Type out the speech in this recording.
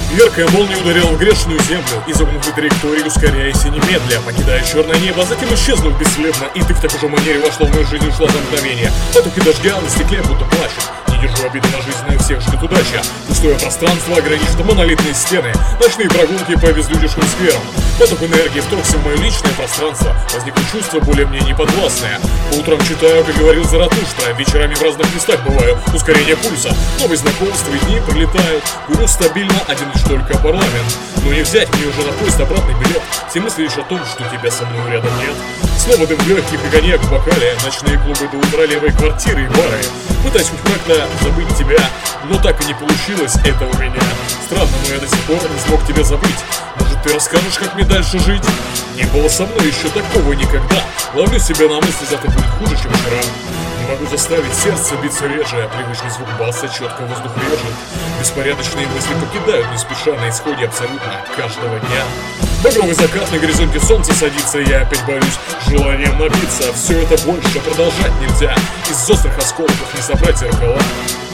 Яркая молния ударила в грешную землю, изогнутой траектории, ускоряясь и немедля, покидая черное небо, затем исчезнув бесследно, и ты в такой же манере вошла в мою жизнь и ушла за мгновение. Потоки дождя на стекле будто плачут. Не держу обиды на жизнь, но всех ждет удача. Пустое пространство ограничено монолитные стены, ночные прогулки по безлюдежным скверам. Поток энергии вторгся в мое личное пространство, возникло чувство более мне неподвластное. По утрам читаю, как говорил Заратустра, вечерами в разных местах бываю, ускорение пульса, новые знакомства и дни пролетают. Курю стабильно, один лишь только парламент. Но не взять мне уже на поезд обратный билет. Все мысли лишь о том, что тебя со мной рядом нет. Снова дым в легких и коньяк в бокале, ночные клубы до утра, левые квартиры и бары. Пытаюсь хоть как-то забыть тебя, но так и не получилось это у меня. Странно, но я до сих пор не смог тебя забыть. Может, ты расскажешь, как мне дальше жить? Не было со мной еще такого никогда. Ловлю себя на мысли, завтра будет хуже, чем вчера. Не могу заставить сердце биться реже, привычный звук баса четко воздух режет. Беспорядочные мысли покидают не спеша на исходе абсолютно каждого дня. Багровый закат, на горизонте солнце садится, я опять борюсь с желанием напиться. Все это больше продолжать нельзя, из острых осколков не собрать зеркала.